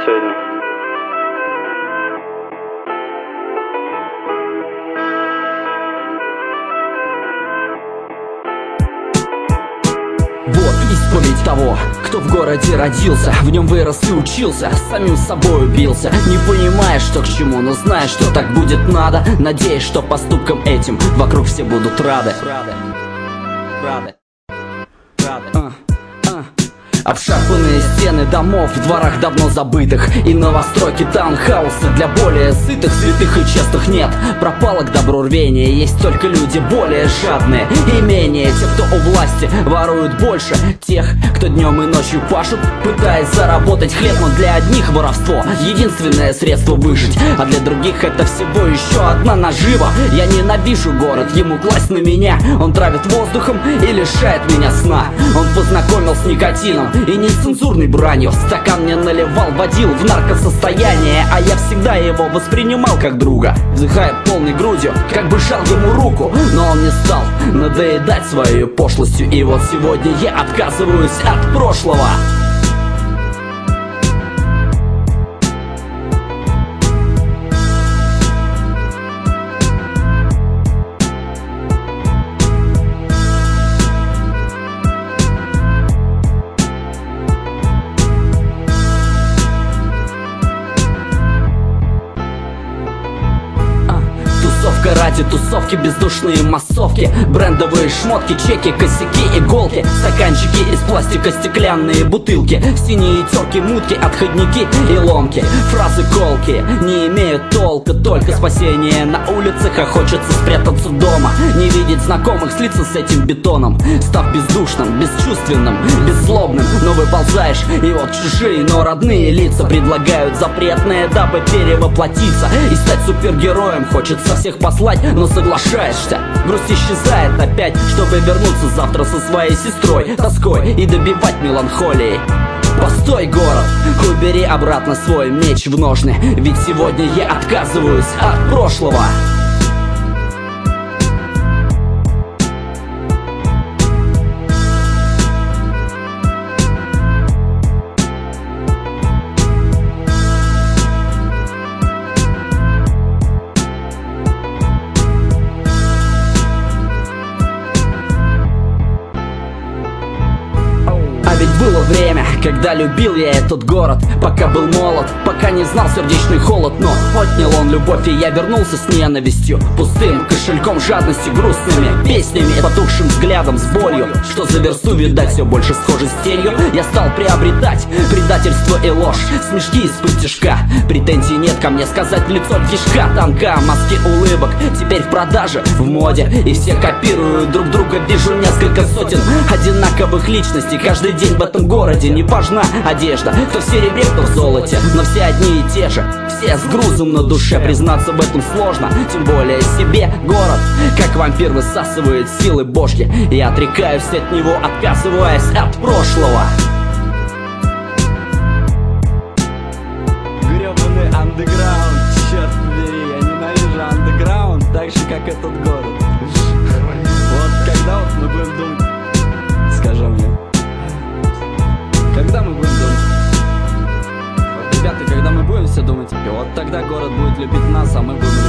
последний. Вот исповедь того, кто в городе родился, в нем вырос и учился, с самим собой бился. Не понимая, что к чему, но зная, что так будет надо, надеясь, что поступкам этим вокруг все будут рады. Обшарпанные стены домов в дворах давно забытых, и новостройки таунхауса для более сытых, святых и честных нет. Пропало к добру рвение, есть только люди более жадные и менее те, кто у власти воруют больше тех, кто днем и ночью пашут, пытаясь заработать хлеб. Но для одних воровство единственное средство выжить, а для других это всего еще одна нажива. Я ненавижу город, ему класть на меня. Он травит воздухом и лишает меня сна. Он познакомил с никотином и нецензурной бранью. Стакан мне наливал, водил в наркосостояние, а я всегда его воспринимал как друга, вздыхая полной грудью, как бы жал ему руку. Но он не стал надоедать своей пошлостью, и вот сегодня я отказываюсь от прошлого. Тусовка ради тусовки, бездушные массовки, брендовые шмотки, чеки, косяки, иголки, стаканчики из пластика, стеклянные бутылки, синие терки, мутки, отходники и ломки. Фразы колки не имеют толка, только спасение на улицах, а хочется спрятаться дома, не видеть знакомых, слиться с этим бетоном, став бездушным, бесчувственным, беззлобным. Но выползаешь, и вот чужие, но родные лица предлагают запретное, дабы перевоплотиться и стать супергероем. Хочется всех послать, но соглашаешься. Грусть исчезает опять, чтобы вернуться завтра со своей сестрой, тоской и добивать меланхолией. Постой, город, убери обратно свой меч в ножны, ведь сегодня я отказываюсь от прошлого. Ведь было время, когда любил я этот город, пока был молод, пока не знал сердечный холод. Но отнял он любовь, и я вернулся с ненавистью, пустым кошельком, жадностью, грустными песнями, потухшим взглядом, с болью, что за версту, видать, все больше схоже с тенью. Я стал приобретать предательство и ложь, смешки из-под тишка. Претензий нет ко мне сказать в лицо кишка тонка, маски улыбок теперь в продаже, в моде, и все копируют друг друга. Вижу несколько сотен одинаковых личностей каждый день в этом городе. Не важна одежда, кто в серебре, кто в золоте, но все одни и те же, все с грузом на душе. Признаться в этом сложно, тем более себе. Город, как вампир, высасывает силы божьи, и отрекаюсь от него, отказываясь от прошлого. Гребаный андеграунд, черт побери, я ненавижу андеграунд так же, как этот город. Вот когда вот мы будем думать, скажи мне, когда мы будем думать? Вот, ребята, когда мы будем все думать, вот тогда город будет любить нас, а мы будем